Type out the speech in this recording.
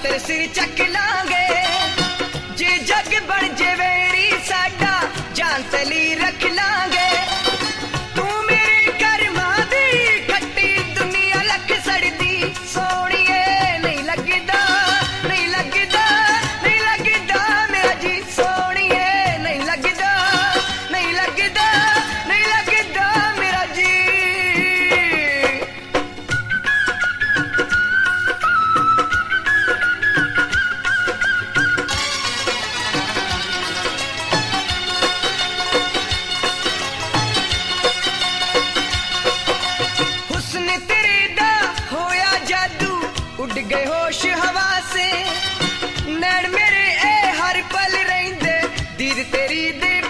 तेरे सिर चक लांगे जे जग बन जे वेरी साडा जान तली रख लांगे तू मेरे कर्मा दी खट्टी दुनिया लख सड़दी सोनिए नहीं लगदा नहीं लगदा नहीं लगदा मेरा जी सोनिए नहीं लगदा नहीं लगदा नहीं लगदा मेरा जी उड़ गए होश हवा से नैन मेरे ए हर पल रहिंदे दीद तेरी दे